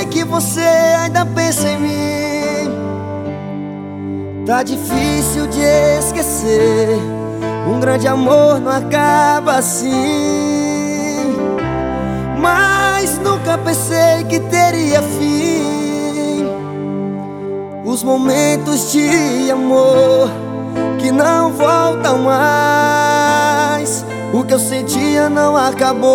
sei que você ainda pensa em mim. Tá difícil de esquecer. Um grande amor não acaba assim. Mas nunca pensei que teria fim. Os momentos de amor que não voltam mais. O que eu sentia não acabou.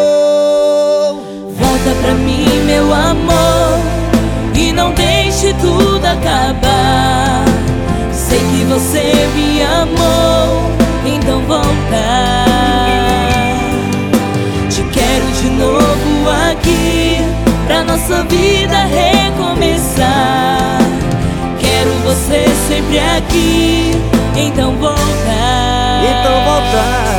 Volta pra mim, meu amor, e não deixe tudo acabar. Sei que você me amou, então volta. Te quero de novo aqui, pra nossa vida recomeçar. Quero você sempre aqui, então volta. Então volta.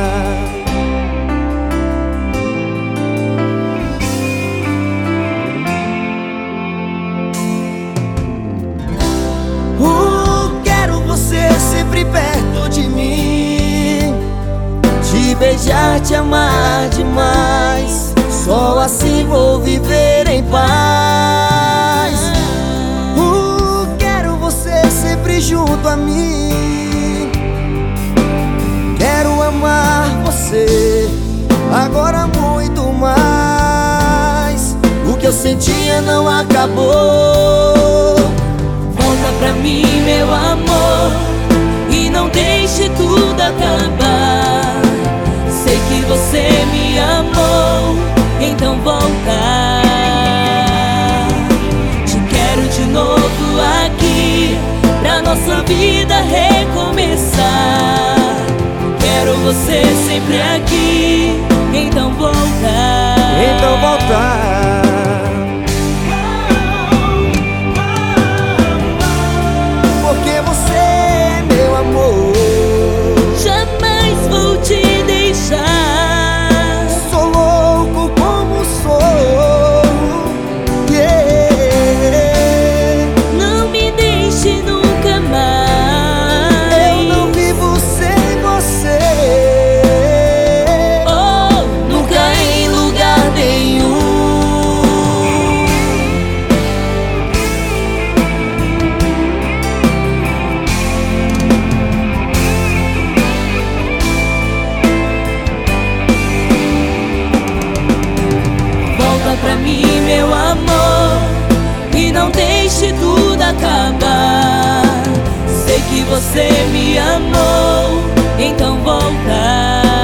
Quero você sempre perto de mim, te beijar, te amar demais. Só assim vou viver em paz. Quero você sempre junto a mim. Quero amar você agora muito mais. O que eu sentia não acabou. Volta pra mim, meu amor, e não deixe tudo acabar. Sei que você me amou, então volta. Te quero de novo aqui, pra nossa vida recomeçar. Quero você sempre aqui, então volta. Então volta. Porque você é meu amor. Jamais vou te deixar. Sou louco como sou. Yeah. Não me deixe nunca mais. Eu não vivo sem você. Oh, nunca em lugar nenhum. Volta pra mim, meu amor, e não deixe tudo acabar. Sei que você me amou, então volta.